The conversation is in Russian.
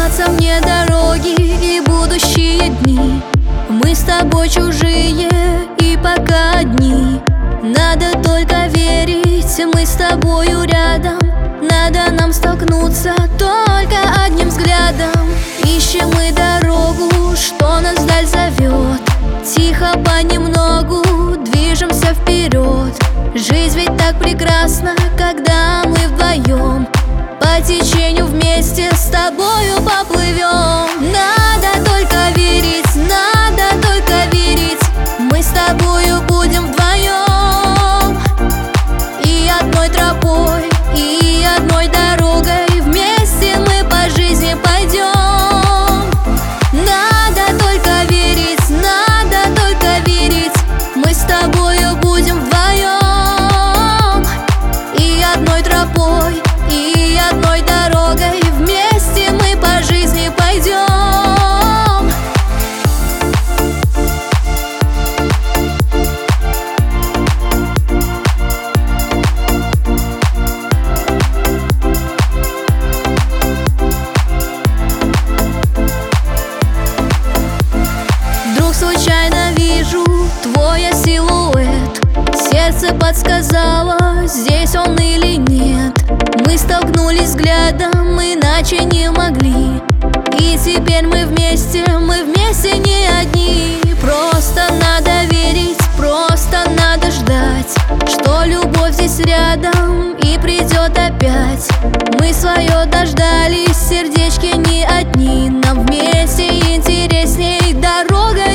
снятся мне дороги и будущие дни. Мы с тобой чужие и пока одни. Надо только верить, мы с тобою рядом. Надо нам столкнуться только одним взглядом. Ищем мы дорогу, что нас вдаль зовет. Тихо понемногу движемся вперед. Жизнь ведь так прекрасна, когда мы вдвоем. По течению вместе с тобою поплывем. Надо только верить, надо только верить. Мы с тобою будем вдвоем. И одной тропой, и одной дорогой вместе мы по жизни пойдем. Надо только верить, надо только верить. Мы с тобою будем вдвоем. И одной тропой, и одной дорогой вместе мы по жизни пойдем. Вдруг случайно вижу твой силуэт. Сердце подсказало, здесь он или нет. Мы столкнулись взглядом, иначе не могли. И теперь мы вместе не одни. Просто надо верить, просто надо ждать, что любовь здесь рядом и придет опять. Мы свое дождались, сердечки не одни. Нам вместе интересней дорога